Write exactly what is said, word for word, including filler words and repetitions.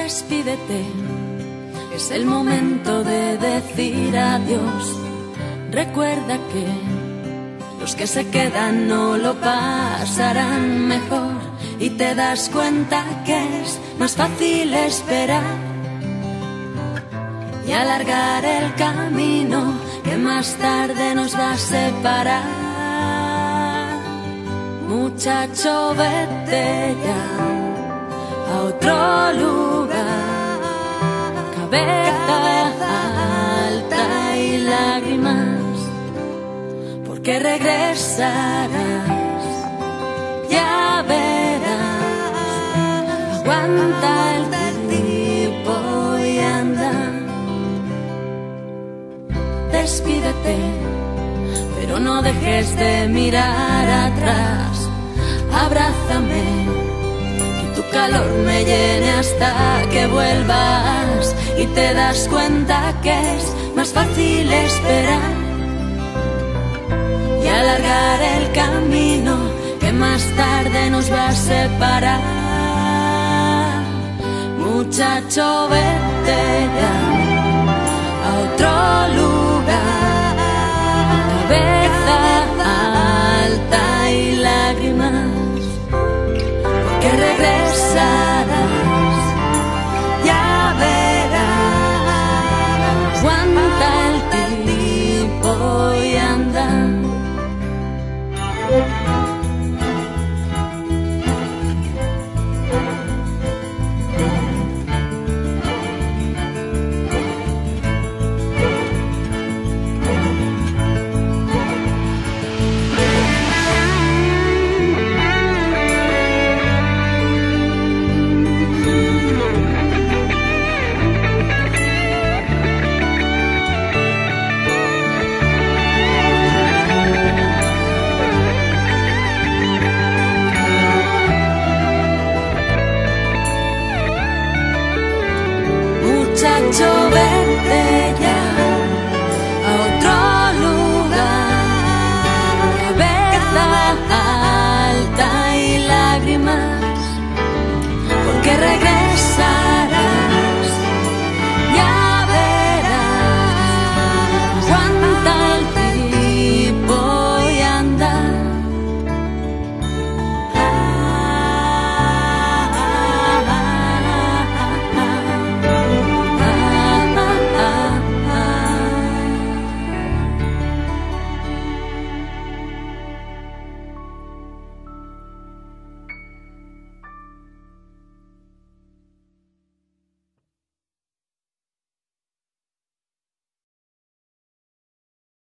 Despídete, es el momento de decir adiós. Recuerda que los que se quedan no lo pasarán mejor, y te das cuenta que es más fácil esperar y alargar el camino que más tarde nos va a separar. Muchacho, vete ya a otro lugar, cabeza alta y lágrimas, porque regresarás, ya verás. Aguanta el tiempo y anda. Despídete, pero no dejes de mirar atrás. Abrázame, que tu calor me llene hasta que vuelvas, y te das cuenta que es más fácil esperar y alargar el camino que más tarde nos va a separar. Muchacho, vete ya a otro lugar, cabeza alta y lágrimas, porque regresarás, ya verás. Aguanta el tiempo y anda. Muchacho, vete ya